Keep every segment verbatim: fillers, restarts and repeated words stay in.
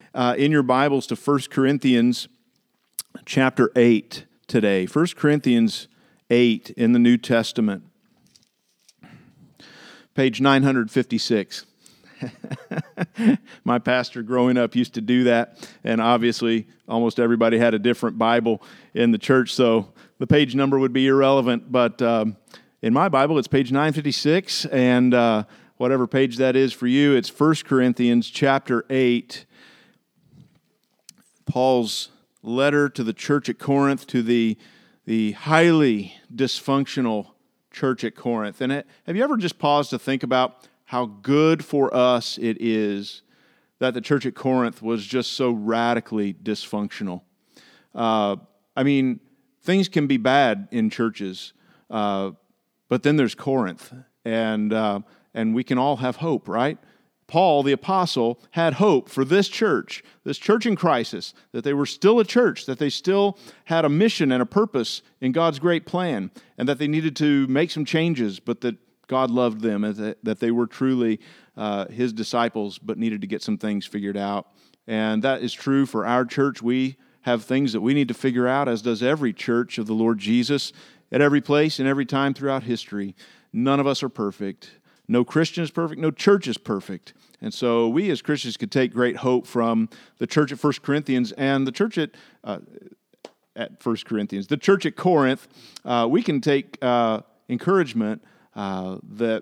uh, in your Bibles to First Corinthians chapter eight today. First Corinthians eight in the New Testament. Page nine fifty-six. My pastor growing up used to do that, and obviously almost everybody had a different Bible in the church, so the page number would be irrelevant, but um, in my Bible it's page nine fifty-six, and uh, whatever page that is for you, it's First Corinthians chapter eight, Paul's letter to the church at Corinth, to the, the highly dysfunctional church at Corinth. And have you ever just paused to think about how good for us it is that the church at Corinth was just so radically dysfunctional? Uh, I mean, things can be bad in churches, uh, but then there's Corinth, and uh, and we can all have hope, right? Paul, the apostle, had hope for this church, this church in crisis, that they were still a church, that they still had a mission and a purpose in God's great plan, and that they needed to make some changes, but that God loved them, and that they were truly uh, His disciples, but needed to get some things figured out. And that is true for our church. We have things that we need to figure out, as does every church of the Lord Jesus, at every place and every time throughout history. None of us are perfect. No Christian is perfect. No church is perfect. And so we as Christians could take great hope from the church at First Corinthians and the church at uh, at First Corinthians. The church at Corinth, uh, we can take uh, encouragement uh, that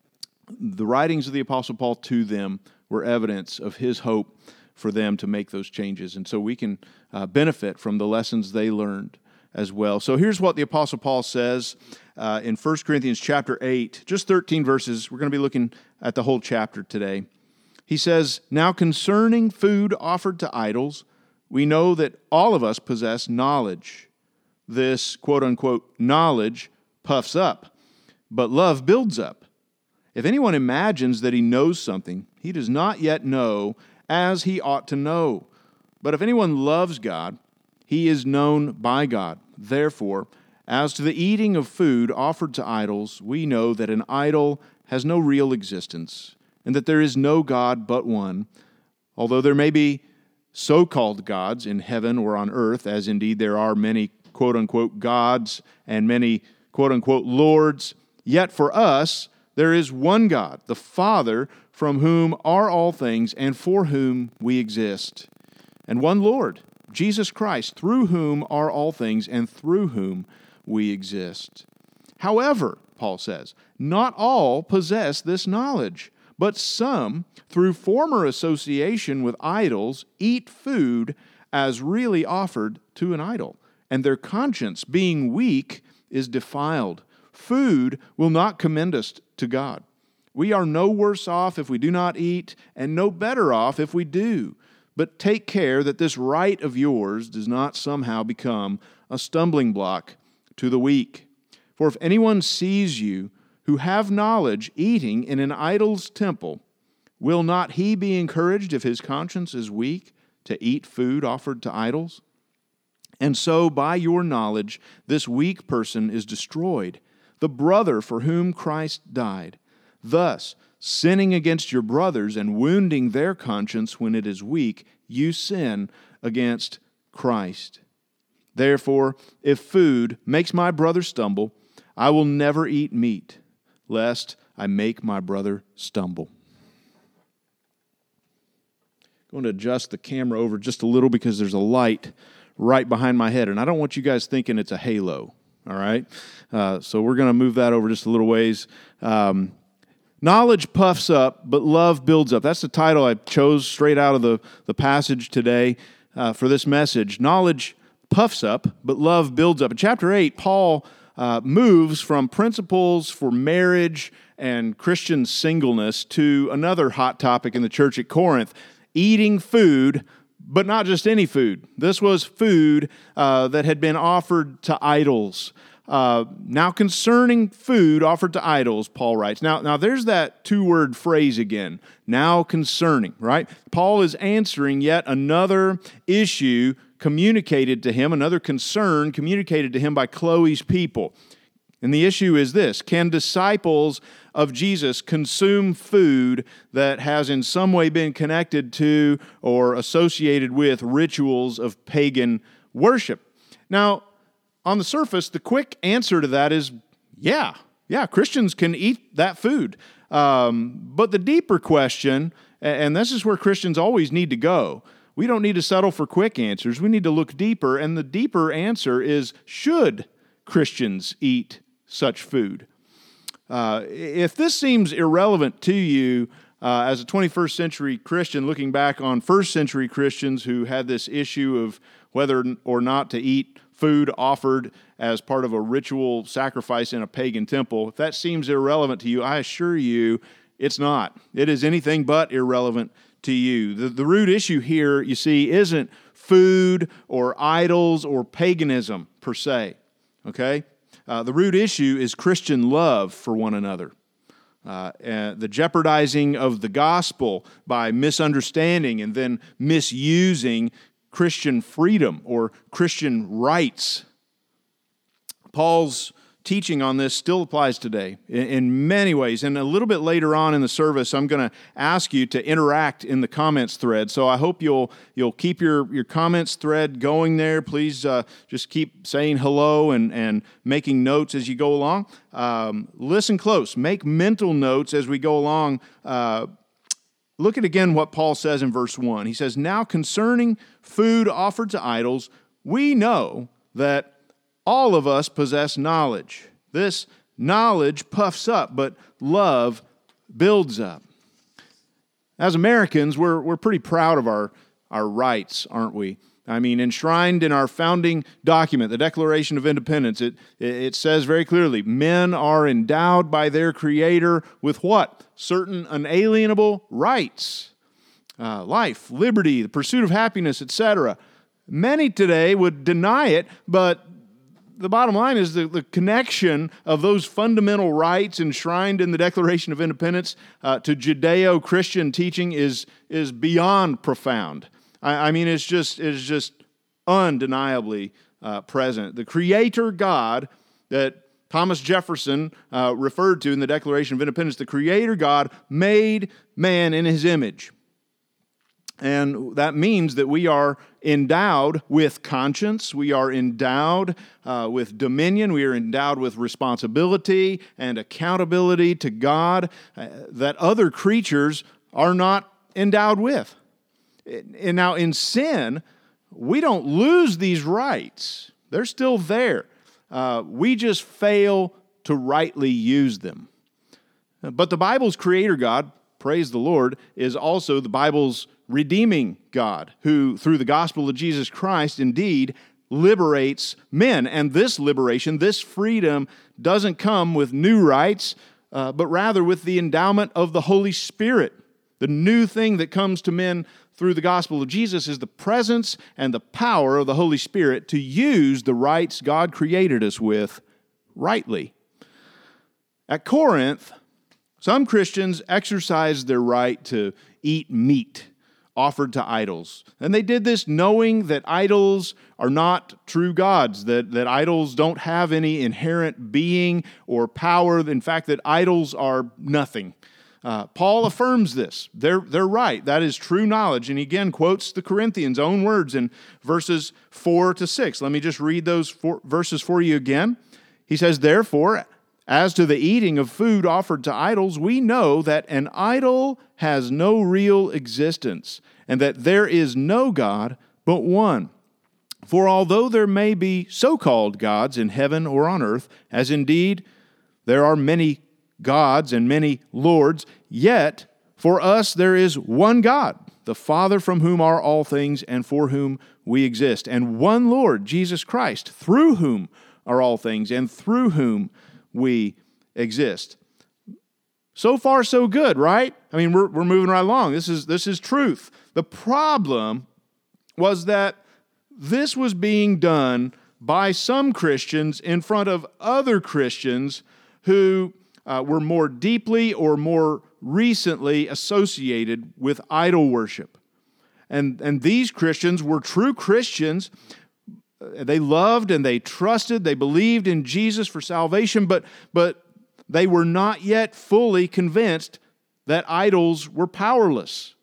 the writings of the Apostle Paul to them were evidence of his hope for them to make those changes. And so we can uh, benefit from the lessons they learned as well. So here's what the Apostle Paul says uh, in First Corinthians chapter eight, just thirteen verses. We're going to be looking at the whole chapter today. He says, "Now concerning food offered to idols, we know that all of us possess knowledge. This quote-unquote knowledge puffs up, but love builds up. If anyone imagines that he knows something, he does not yet know as he ought to know. But if anyone loves God, he is known by God. Therefore, as to the eating of food offered to idols, we know that an idol has no real existence, and that there is no God but one, although there may be so-called gods in heaven or on earth, as indeed there are many quote-unquote gods and many quote-unquote lords, yet for us there is one God, the Father, from whom are all things and for whom we exist, and one Lord, Jesus Christ, through whom are all things and through whom we exist. However," Paul says, "not all possess this knowledge, but some, through former association with idols, eat food as really offered to an idol, and their conscience, being weak, is defiled. Food will not commend us to God. We are no worse off if we do not eat, and no better off if we do. But take care that this right of yours does not somehow become a stumbling block to the weak. For if anyone sees you who have knowledge eating in an idol's temple, will not he be encouraged if his conscience is weak to eat food offered to idols? And so by your knowledge this weak person is destroyed, the brother for whom Christ died. Thus, sinning against your brothers and wounding their conscience when it is weak, you sin against Christ. Therefore, if food makes my brother stumble, I will never eat meat, lest I make my brother stumble." I'm going to adjust the camera over just a little because there's a light right behind my head, and I don't want you guys thinking it's a halo, all right? Uh, so we're going to move that over just a little ways. Um, Knowledge puffs up, but love builds up. That's the title I chose straight out of the, the passage today uh, for this message. Knowledge puffs up, but love builds up. In chapter eight, Paul uh, moves from principles for marriage and Christian singleness to another hot topic in the church at Corinth, eating food, but not just any food. This was food uh, that had been offered to idols. Uh, now concerning food offered to idols, Paul writes. Now, now there's that two-word phrase again. Now concerning, right? Paul is answering yet another issue communicated to him, another concern communicated to him by Chloe's people. And the issue is this: can disciples of Jesus consume food that has in some way been connected to or associated with rituals of pagan worship? Now, on the surface, the quick answer to that is yeah. Yeah, Christians can eat that food. Um, but the deeper question, and this is where Christians always need to go, we don't need to settle for quick answers. We need to look deeper, and the deeper answer is, should Christians eat such food? Uh, if this seems irrelevant to you uh, as a twenty-first century Christian, looking back on first century Christians who had this issue of whether or not to eat food offered as part of a ritual sacrifice in a pagan temple, if that seems irrelevant to you, I assure you it's not. It is anything but irrelevant to you. The, the root issue here, you see, isn't food or idols or paganism per se, okay? Uh, the root issue is Christian love for one another. Uh, and the jeopardizing of the gospel by misunderstanding and then misusing Christian freedom or Christian rights. Paul's teaching on this still applies today in, in many ways. And a little bit later on in the service, I'm going to ask you to interact in the comments thread. So I hope you'll you'll keep your, your comments thread going there. Please uh, just keep saying hello and, and making notes as you go along. Um, listen close. Make mental notes as we go along. Uh, Look at again what Paul says in verse one. He says, "Now concerning food offered to idols, we know that all of us possess knowledge. This knowledge puffs up, but love builds up." As Americans, we're we're pretty proud of our, our rights, aren't we? I mean, enshrined in our founding document, the Declaration of Independence, it, it says very clearly, men are endowed by their Creator with what? Certain unalienable rights. Uh, life, liberty, the pursuit of happiness, et cetera. Many today would deny it, but the bottom line is the, the connection of those fundamental rights enshrined in the Declaration of Independence uh, to Judeo-Christian teaching is, is beyond profound. I mean, it's just it's just undeniably uh, present. The Creator God that Thomas Jefferson uh, referred to in the Declaration of Independence, the Creator God made man in His image. And that means that we are endowed with conscience, we are endowed uh, with dominion, we are endowed with responsibility and accountability to God uh, that other creatures are not endowed with. And now in sin, we don't lose these rights. They're still there. Uh, we just fail to rightly use them. But the Bible's Creator God, praise the Lord, is also the Bible's redeeming God, who through the gospel of Jesus Christ indeed liberates men. And this liberation, this freedom, doesn't come with new rights, uh, but rather with the endowment of the Holy Spirit. The new thing that comes to men through the gospel of Jesus is the presence and the power of the Holy Spirit to use the rights God created us with rightly. At Corinth, some Christians exercised their right to eat meat offered to idols. And they did this knowing that idols are not true gods, that, that idols don't have any inherent being or power. In fact, that idols are nothing. Uh, Paul affirms this. They're, they're right. That is true knowledge. And he again quotes the Corinthians' own words in verses four to six. Let me just read those four verses for you again. He says, "Therefore, as to the eating of food offered to idols, we know that an idol has no real existence, and that there is no God but one. For although there may be so-called gods in heaven or on earth, as indeed there are many gods and many lords, yet for us there is one God, the Father, from whom are all things and for whom we exist, and one Lord, Jesus Christ, through whom are all things and through whom we exist." So far, so good, right? I mean, we're we're moving right along. This is this is truth. The problem was that this was being done by some Christians in front of other Christians who Uh, were more deeply or more recently associated with idol worship. And, and these Christians were true Christians, they loved and they trusted, they believed in Jesus for salvation, but, but they were not yet fully convinced that idols were powerless.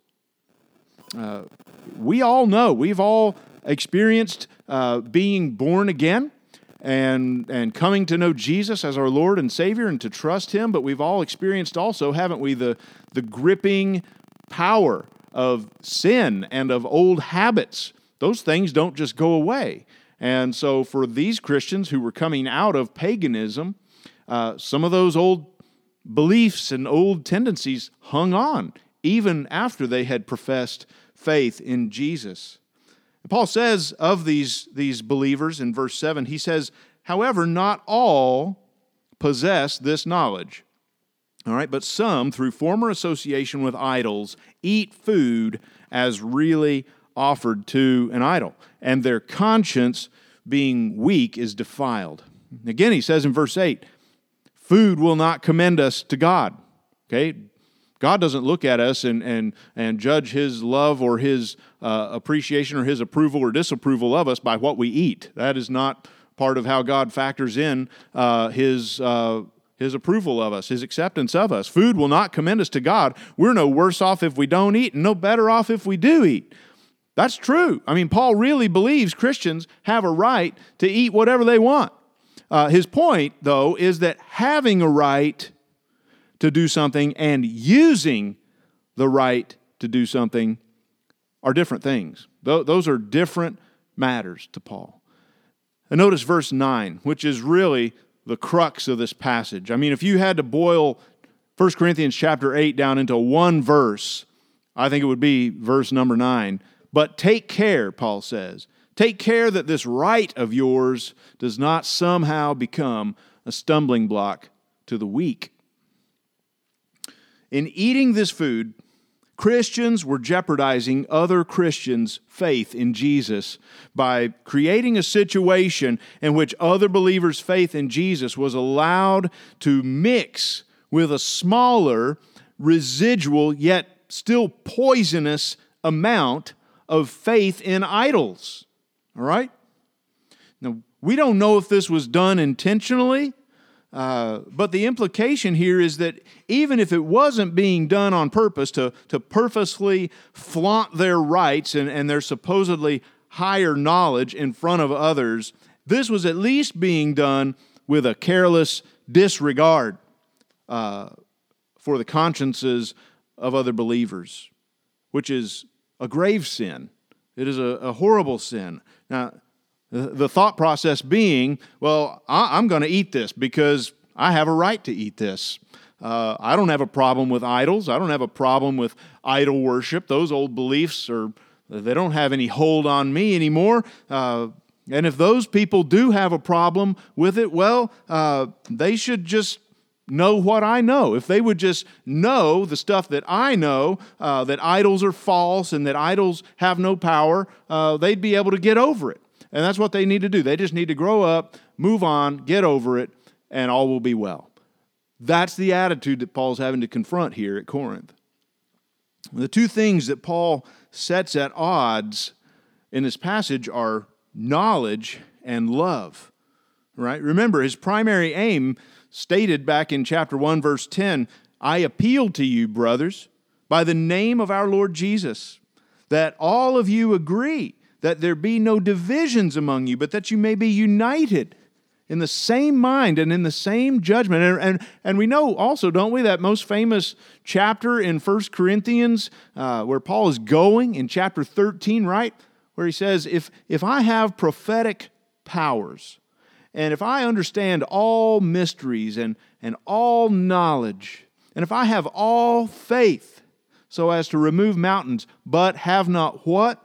Uh, we all know, we've all experienced uh, being born again and, and coming to know Jesus as our Lord and Savior and to trust Him, but we've all experienced also, haven't we, the, the gripping power of sin and of old habits. Those things don't just go away. And so for these Christians who were coming out of paganism, uh, some of those old beliefs and old tendencies hung on even after they had professed faith in Jesus. Paul says of these, these believers in verse seven, he says, however, not all possess this knowledge. All right, but some, through former association with idols, eat food as really offered to an idol, and their conscience, being weak, is defiled. Again, he says in verse eight, food will not commend us to God. Okay? God doesn't look at us and and and judge His love or His uh, appreciation or His approval or disapproval of us by what we eat. That is not part of how God factors in uh, His uh, His approval of us, His acceptance of us. Food will not commend us to God. We're no worse off if we don't eat and no better off if we do eat. That's true. I mean, Paul really believes Christians have a right to eat whatever they want. Uh, his point, though, is that having a right to do something and using the right to do something are different things. Those are different matters to Paul. And notice verse nine, which is really the crux of this passage. I mean, if you had to boil First Corinthians chapter eight down into one verse, I think it would be verse number nine. But take care, Paul says, take care that this right of yours does not somehow become a stumbling block to the weak. In eating this food, Christians were jeopardizing other Christians' faith in Jesus by creating a situation in which other believers' faith in Jesus was allowed to mix with a smaller, residual, yet still poisonous amount of faith in idols. All right? Now, we don't know if this was done intentionally, uh, but the implication here is that even if it wasn't being done on purpose to, to purposely flaunt their rights and, and their supposedly higher knowledge in front of others, this was at least being done with a careless disregard uh, for the consciences of other believers, which is a grave sin. It is a, a horrible sin. Now, the, the thought process being, well, I, I'm going to eat this because I have a right to eat this. Uh, I don't have a problem with idols. I don't have a problem with idol worship. Those old beliefs are, they don't have any hold on me anymore. Uh, and if those people do have a problem with it, well, uh, they should just know what I know. If they would just know the stuff that I know, uh, that idols are false and that idols have no power, uh, they'd be able to get over it. And that's what they need to do. They just need to grow up, move on, get over it, and all will be well. That's the attitude that Paul's having to confront here at Corinth. The two things that Paul sets at odds in this passage are knowledge and love. Right? Remember, his primary aim, stated back in chapter one, verse ten, I appeal to you, brothers, by the name of our Lord Jesus, that all of you agree, that there be no divisions among you, but that you may be united in the same mind and in the same judgment. And, and, and we know also, don't we, that most famous chapter in First Corinthians uh, where Paul is going in chapter thirteen, right? Where he says, if, if I have prophetic powers, and if I understand all mysteries and, and all knowledge, and if I have all faith so as to remove mountains, but have not what?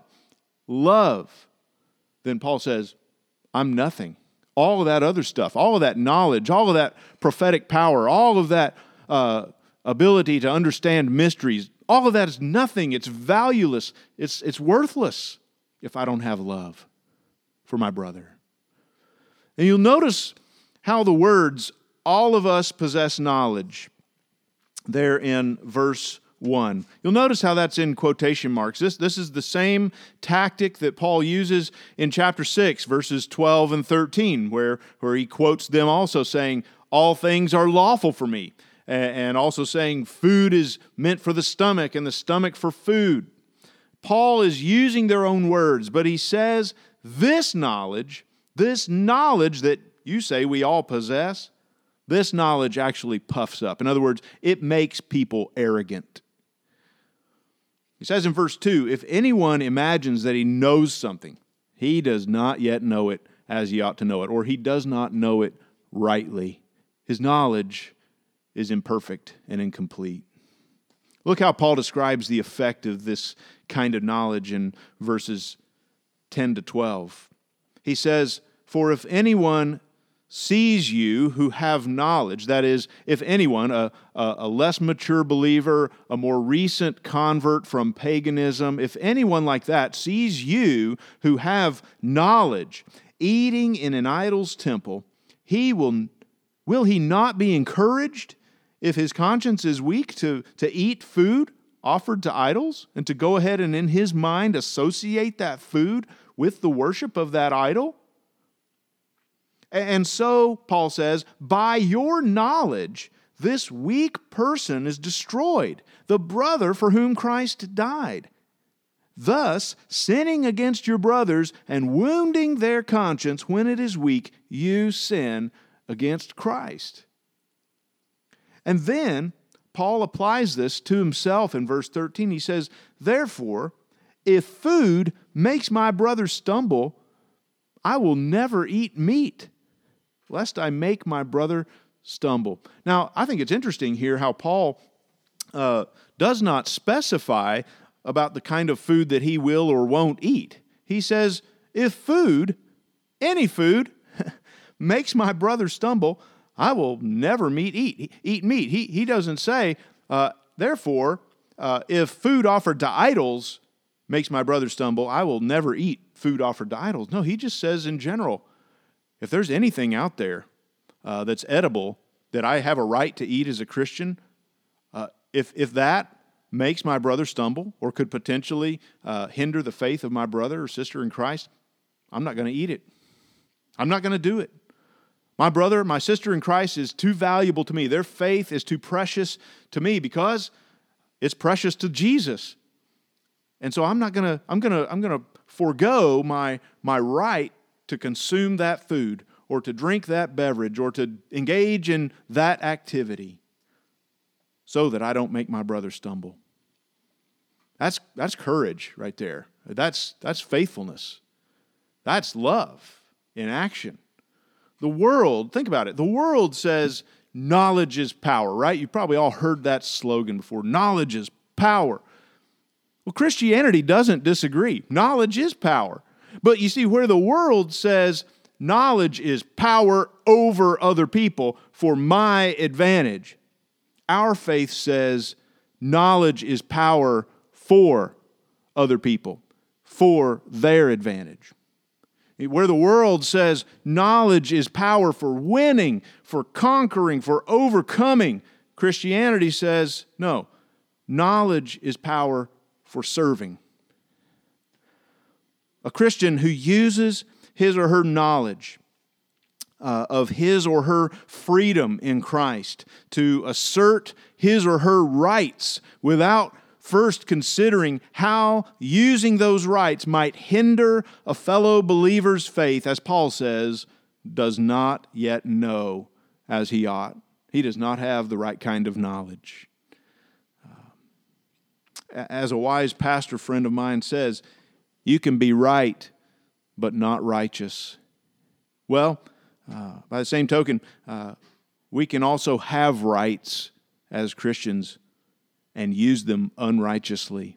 Love. Then Paul says, I'm nothing. All of that other stuff, all of that knowledge, all of that prophetic power, all of that uh, ability to understand mysteries, all of that is nothing. It's valueless. It's, it's worthless if I don't have love for my brother. And you'll notice how the words, all of us possess knowledge, there in verse one. You'll notice how that's in quotation marks. This, this is the same tactic that Paul uses in chapter six, verses twelve and thirteen, where, where he quotes them also saying, all things are lawful for me, and also saying food is meant for the stomach and the stomach for food. Paul is using their own words, but he says this knowledge, this knowledge that you say we all possess, this knowledge actually puffs up. In other words, it makes people arrogant. He says in verse two, if anyone imagines that he knows something, he does not yet know it as he ought to know it, or he does not know it rightly. His knowledge is imperfect and incomplete. Look how Paul describes the effect of this kind of knowledge in verses ten to twelve. He says, for if anyone sees you who have knowledge, that is, if anyone, a, a, a less mature believer, a more recent convert from paganism, if anyone like that sees you who have knowledge eating in an idol's temple, he will, will he not be encouraged if his conscience is weak to, to eat food offered to idols and to go ahead and in his mind associate that food with the worship of that idol? And so, Paul says, by your knowledge, this weak person is destroyed, the brother for whom Christ died. Thus, sinning against your brothers and wounding their conscience when it is weak, you sin against Christ. And then, Paul applies this to himself in verse thirteen. He says, therefore, if food makes my brother stumble, I will never eat meat, lest I make my brother stumble. Now, I think it's interesting here how Paul uh, does not specify about the kind of food that he will or won't eat. He says, if food, any food, makes my brother stumble, I will never meat eat, eat meat. He, he doesn't say, uh, therefore, uh, if food offered to idols makes my brother stumble, I will never eat food offered to idols. No, he just says in general, if there's anything out there uh, that's edible that I have a right to eat as a Christian, uh, if if that makes my brother stumble or could potentially uh, hinder the faith of my brother or sister in Christ, I'm not going to eat it. I'm not going to do it. My brother, my sister in Christ is too valuable to me. Their faith is too precious to me because it's precious to Jesus. And so I'm not going to I'm going to I'm going to forego my my right to consume that food or to drink that beverage or to engage in that activity so that I don't make my brother stumble. That's, that's courage right there. That's, that's faithfulness. That's love in action. The world, think about it, the world says knowledge is power, right? You've probably all heard that slogan before. Knowledge is power. Well, Christianity doesn't disagree. Knowledge is power. But you see, where the world says knowledge is power over other people for my advantage, our faith says knowledge is power for other people, for their advantage. Where the world says knowledge is power for winning, for conquering, for overcoming, Christianity says, no, knowledge is power for serving. A Christian who uses his or her knowledge uh, of his or her freedom in Christ to assert his or her rights without first considering how using those rights might hinder a fellow believer's faith, as Paul says, does not yet know as he ought. He does not have the right kind of knowledge. Uh, as a wise pastor friend of mine says, you can be right, but not righteous. Well, uh, by the same token, uh, we can also have rights as Christians and use them unrighteously.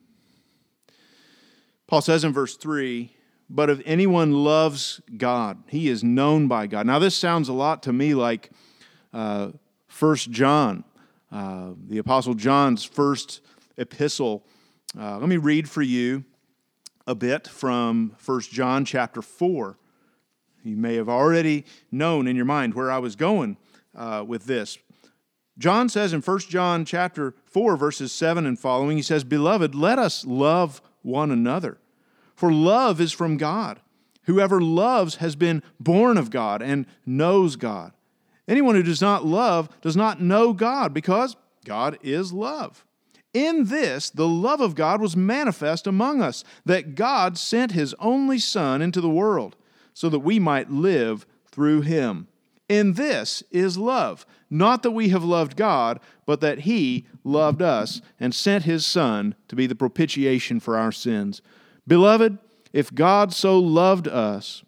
Paul says in verse three, but if anyone loves God, he is known by God. Now this sounds a lot to me like uh, First John, uh, the Apostle John's first epistle. Uh, let me read for you a bit from First John chapter four. You may have already known in your mind where I was going uh, with this. John says in First John chapter four, verses seven and following, he says, "Beloved, let us love one another, for love is from God. Whoever loves has been born of God and knows God. Anyone who does not love does not know God, because God is love. In this, the love of God was manifest among us, that God sent His only Son into the world, so that we might live through Him. In this is love, not that we have loved God, but that He loved us and sent His Son to be the propitiation for our sins. Beloved, if God so loved us,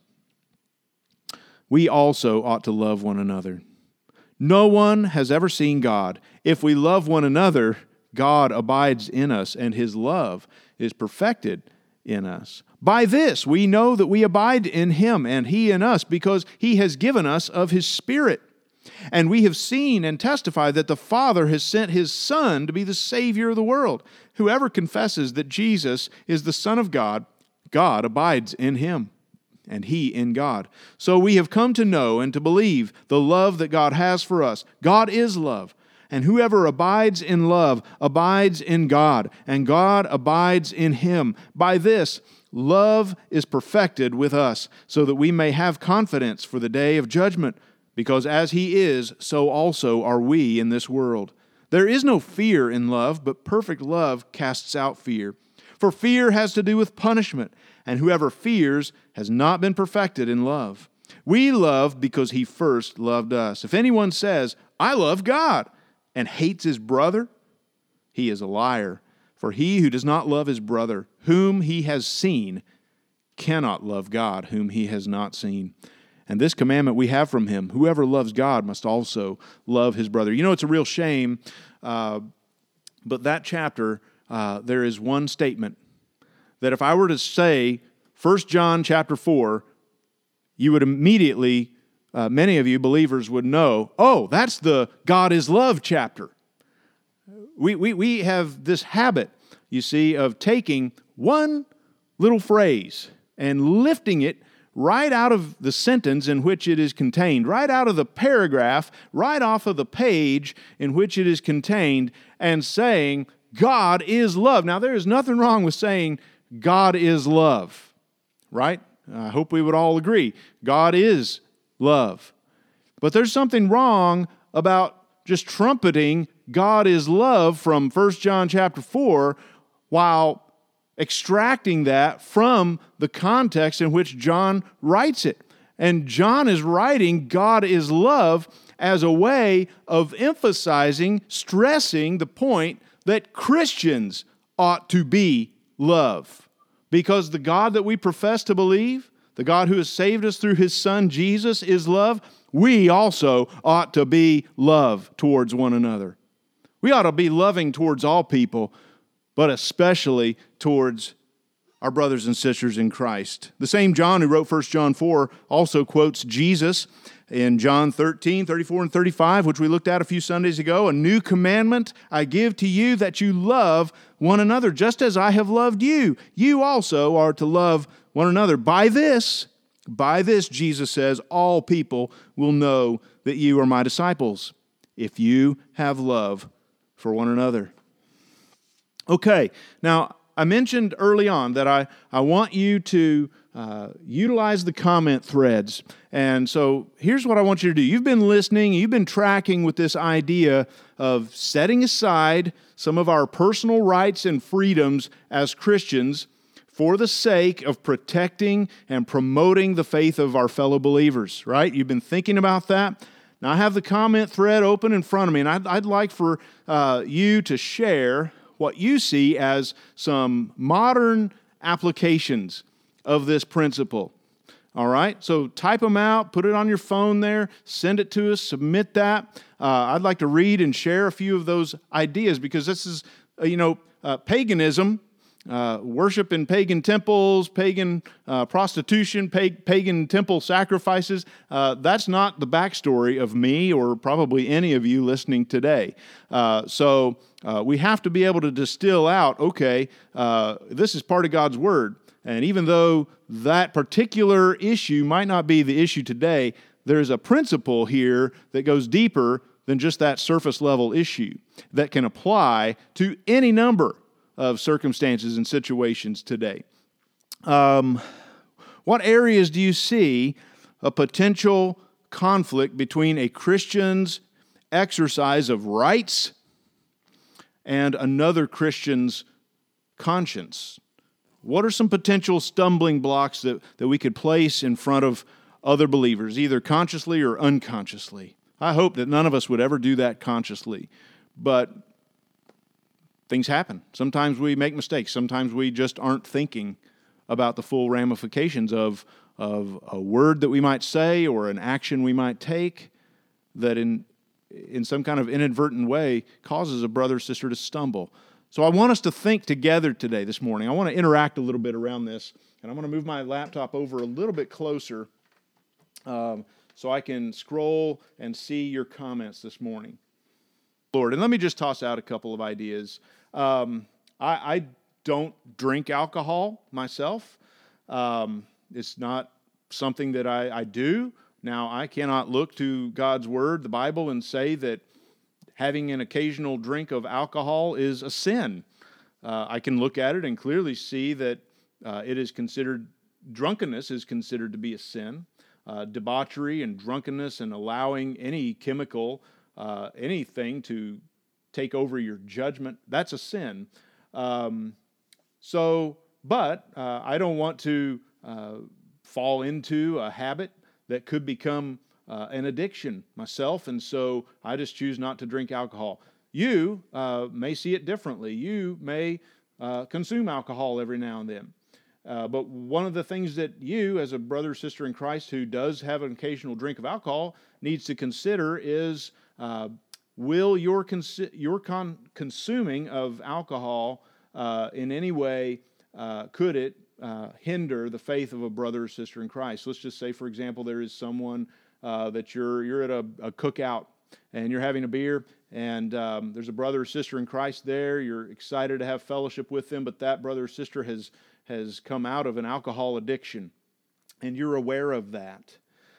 we also ought to love one another. No one has ever seen God. If we love one another, God abides in us, and His love is perfected in us. By this we know that we abide in Him, and He in us, because He has given us of His Spirit. And we have seen and testified that the Father has sent His Son to be the Savior of the world. Whoever confesses that Jesus is the Son of God, God abides in Him, and He in God. So we have come to know and to believe the love that God has for us. God is love, and whoever abides in love abides in God, and God abides in him. By this, love is perfected with us, so that we may have confidence for the day of judgment, because as He is, so also are we in this world. There is no fear in love, but perfect love casts out fear. For fear has to do with punishment, and whoever fears has not been perfected in love. We love because He first loved us. If anyone says, "I love God," and hates his brother, he is a liar. For he who does not love his brother, whom he has seen, cannot love God, whom he has not seen. And this commandment we have from Him: whoever loves God must also love his brother. You know, it's a real shame, uh, but that chapter, uh, there is one statement that if I were to say First John chapter four, you would immediately, uh, many of you believers would know, oh, that's the God is love chapter. We, we, we have this habit, you see, of taking one little phrase and lifting it right out of the sentence in which it is contained, right out of the paragraph, right off of the page in which it is contained, and saying, God is love. Now, there is nothing wrong with saying God is love, right? I hope we would all agree. God is love. But there's something wrong about just trumpeting God is love from First John chapter four while extracting that from the context in which John writes it. And John is writing God is love as a way of emphasizing, stressing the point that Christians ought to be love. Because the God that we profess to believe, the God who has saved us through His Son Jesus, is love. We also ought to be love towards one another. We ought to be loving towards all people, but especially towards our brothers and sisters in Christ. The same John who wrote First John four also quotes Jesus in John thirteen, thirty-four, and thirty-five, which we looked at a few Sundays ago. A new commandment I give to you, that you love one another, just as I have loved you. You also are to love one another. By this, by this, Jesus says, all people will know that you are my disciples, if you have love for one another. Okay, now I mentioned early on that I, I want you to uh, utilize the comment threads. And so here's what I want you to do. You've been listening, you've been tracking with this idea of setting aside some of our personal rights and freedoms as Christians for the sake of protecting and promoting the faith of our fellow believers, right? You've been thinking about that. Now, I have the comment thread open in front of me, and I'd, I'd like for uh, you to share what you see as some modern applications of this principle. All right? So type them out, put it on your phone there, send it to us, submit that. Uh, I'd like to read and share a few of those ideas, because this is, uh, you know, uh, paganism, uh, worship in pagan temples, pagan uh, prostitution, pag- pagan temple sacrifices. Uh, that's not the backstory of me or probably any of you listening today. Uh, so uh, we have to be able to distill out, okay, uh, this is part of God's Word. And even though that particular issue might not be the issue today, there's a principle here that goes deeper than just that surface level issue that can apply to any number of circumstances and situations today. Um, what areas do you see a potential conflict between a Christian's exercise of rights and another Christian's conscience? What are some potential stumbling blocks that, that we could place in front of other believers, either consciously or unconsciously? I hope that none of us would ever do that consciously, but things happen. Sometimes we make mistakes. Sometimes we just aren't thinking about the full ramifications of, of a word that we might say or an action we might take that in, in some kind of inadvertent way causes a brother or sister to stumble. So I want us to think together today, this morning. I want to interact a little bit around this, and I'm going to move my laptop over a little bit closer um, so I can scroll and see your comments this morning. Lord, and let me just toss out a couple of ideas. Um, I, I don't drink alcohol myself. Um, it's not something that I, I do. Now, I cannot look to God's Word, the Bible, and say that having an occasional drink of alcohol is a sin. Uh, I can look at it and clearly see that uh, it is considered, drunkenness is considered to be a sin. Uh, debauchery and drunkenness and allowing any chemical, uh, anything to take over your judgment, that's a sin. Um, so, but uh, I don't want to uh, fall into a habit that could become Uh, an addiction myself, and so I just choose not to drink alcohol. You uh, may see it differently. You may uh, consume alcohol every now and then. Uh, but one of the things that you, as a brother or sister in Christ who does have an occasional drink of alcohol, needs to consider is, uh, will your, cons- your con- consuming of alcohol uh, in any way, uh, could it uh, hinder the faith of a brother or sister in Christ? Let's just say, for example, there is someone Uh, that you're you're at a, a cookout and you're having a beer, and um, there's a brother or sister in Christ there. You're excited to have fellowship with them, but that brother or sister has has come out of an alcohol addiction, and you're aware of that.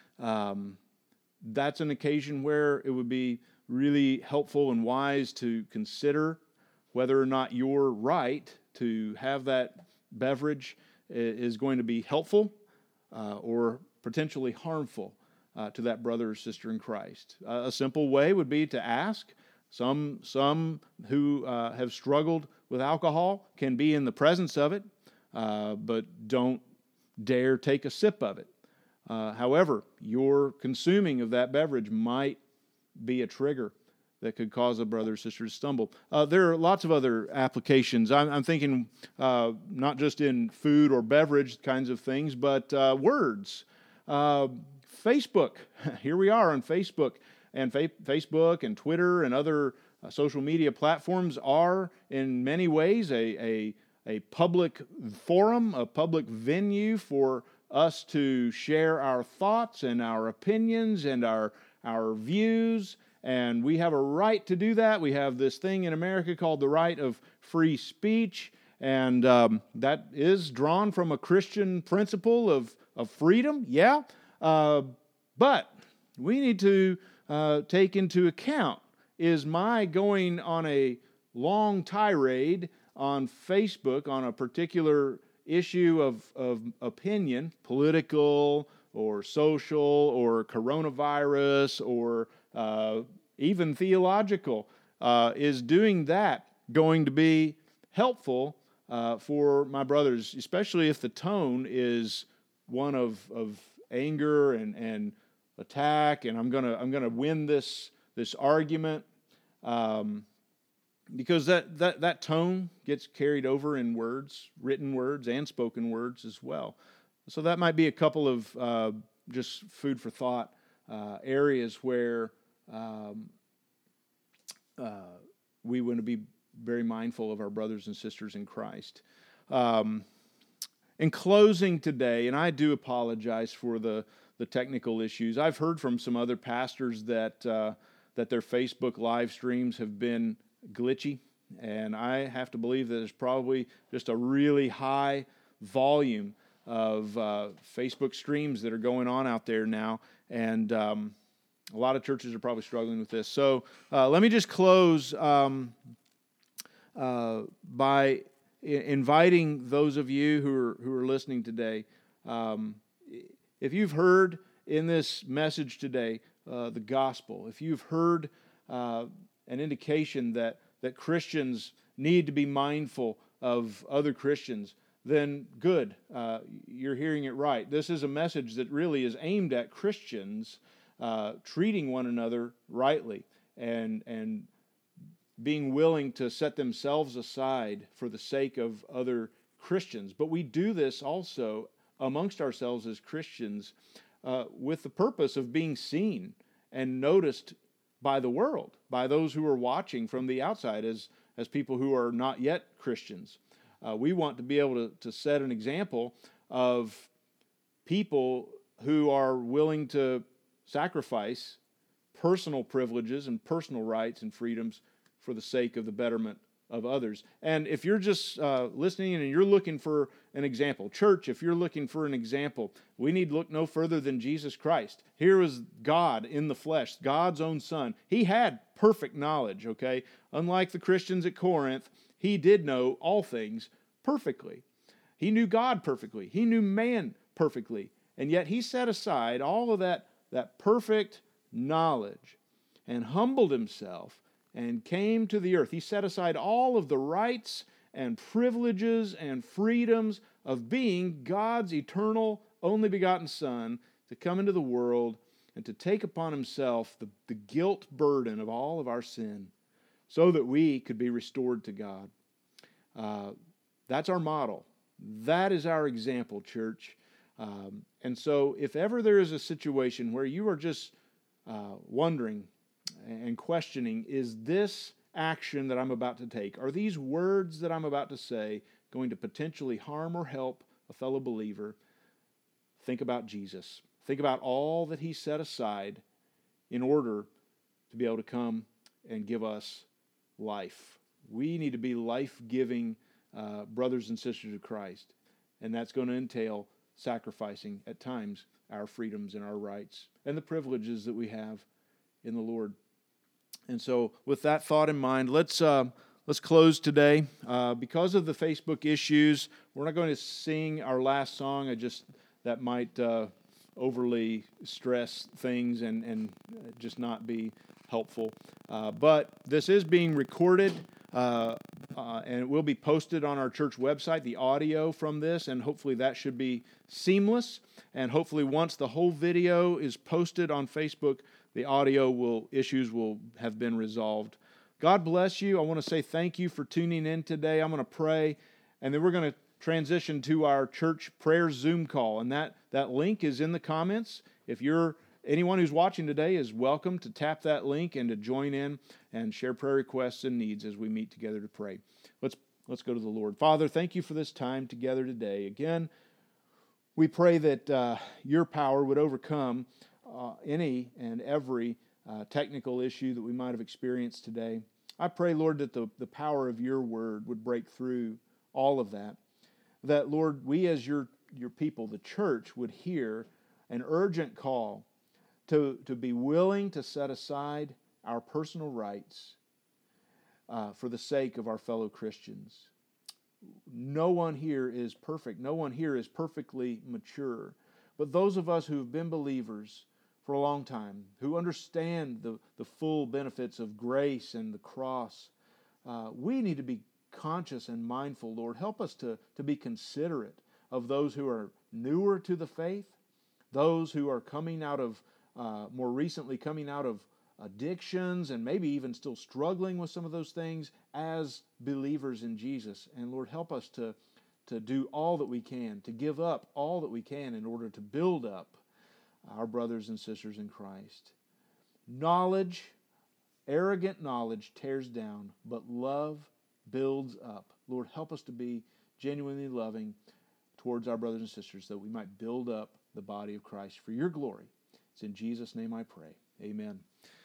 Um, that's an occasion where it would be really helpful and wise to consider whether or not your right to have that beverage is going to be helpful uh, or potentially harmful Uh, to that brother or sister in Christ. Uh, a simple way would be to ask. Some some who uh, have struggled with alcohol can be in the presence of it, uh, but don't dare take a sip of it. Uh, however, your consuming of that beverage might be a trigger that could cause a brother or sister to stumble. Uh, there are lots of other applications. I'm, I'm thinking uh, not just in food or beverage kinds of things, but uh, words. Uh, Facebook, here we are on Facebook, and fa- Facebook and Twitter and other uh, social media platforms are in many ways a, a, a public forum, a public venue for us to share our thoughts and our opinions and our, our views, and we have a right to do that. We have this thing in America called the right of free speech, and um, that is drawn from a Christian principle of, of freedom, yeah. Uh, but we need to uh, take into account, is my going on a long tirade on Facebook on a particular issue of, of opinion, political or social or coronavirus or uh, even theological, uh, is doing that going to be helpful uh, for my brothers, especially if the tone is one of, of anger and, and attack, and I'm gonna I'm gonna win this this argument, um, because that, that that tone gets carried over in words, written words and spoken words as well. So that might be a couple of uh, just food for thought uh, areas where um, uh, we want to be very mindful of our brothers and sisters in Christ. Um, in closing today, and I do apologize for the the technical issues. I've heard from some other pastors that uh, that their Facebook live streams have been glitchy, and I have to believe that there's probably just a really high volume of uh, Facebook streams that are going on out there now, and um, A lot of churches are probably struggling with this. So uh, let me just close um, uh, by I- inviting those of you who are who are listening today. Um, if you've heard in this message today uh, the gospel, if you've heard uh, an indication that that Christians need to be mindful of other Christians, then good. Uh, you're hearing it right. This is a message that really is aimed at Christians uh, treating one another rightly and and being willing to set themselves aside for the sake of other Christians. But we do this also amongst ourselves as Christians uh, with the purpose of being seen and noticed by the world, by those who are watching from the outside as, as people who are not yet Christians. Uh, we want to be able to, to set an example of people who are willing to sacrifice personal privileges and personal rights and freedoms for the sake of the betterment of others. And if you're just uh, listening and you're looking for an example, church, if you're looking for an example, we need to look no further than Jesus Christ. Here is God in the flesh, God's own Son. He had perfect knowledge, okay? Unlike the Christians at Corinth, he did know all things perfectly. He knew God perfectly. He knew man perfectly. And yet he set aside all of that, that perfect knowledge and humbled himself and came to the earth. He set aside all of the rights and privileges and freedoms of being God's eternal, only begotten Son to come into the world and to take upon himself the, the guilt burden of all of our sin so that we could be restored to God. Uh, that's our model. That is our example, church. Um, and so if ever there is a situation where you are just uh, wondering and questioning, is this action that I'm about to take, are these words that I'm about to say going to potentially harm or help a fellow believer? Think about Jesus. Think about all that he set aside in order to be able to come and give us life. We need to be life-giving uh, brothers and sisters of Christ, and that's going to entail sacrificing at times our freedoms and our rights and the privileges that we have in the Lord. And so with that thought in mind, let's uh, let's close today. Uh, because of the Facebook issues, we're not going to sing our last song. I just, that might uh, overly stress things and, and just not be helpful. Uh, but this is being recorded, uh, uh, and it will be posted on our church website, the audio from this, and hopefully that should be seamless. And hopefully once the whole video is posted on Facebook, the audio will issues will have been resolved. God bless you. I want to say thank you for tuning in today. I'm going to pray, and then we're going to transition to our church prayer Zoom call. And that, that link is in the comments. If you're anyone who's watching today is welcome to tap that link and to join in and share prayer requests and needs as we meet together to pray. Let's let's go to the Lord. Father, thank you for this time together today. Again, we pray that uh, your power would overcome Uh, any and every uh, technical issue that we might have experienced today. I pray, Lord, that the, the power of your word would break through all of that. That, Lord, we as your, your people, the church, would hear an urgent call to, to be willing to set aside our personal rights uh, for the sake of our fellow Christians. No one here is perfect. No one here is perfectly mature. But those of us who have been believers for a long time, who understand the, the full benefits of grace and the cross, uh, we need to be conscious and mindful, Lord. Help us to, to be considerate of those who are newer to the faith, those who are coming out of, uh, more recently coming out of addictions and maybe even still struggling with some of those things as believers in Jesus. And Lord, help us to, to do all that we can, to give up all that we can in order to build up our brothers and sisters in Christ. Knowledge, arrogant knowledge tears down, but love builds up. Lord, help us to be genuinely loving towards our brothers and sisters so that we might build up the body of Christ for your glory. It's in Jesus' name I pray. Amen.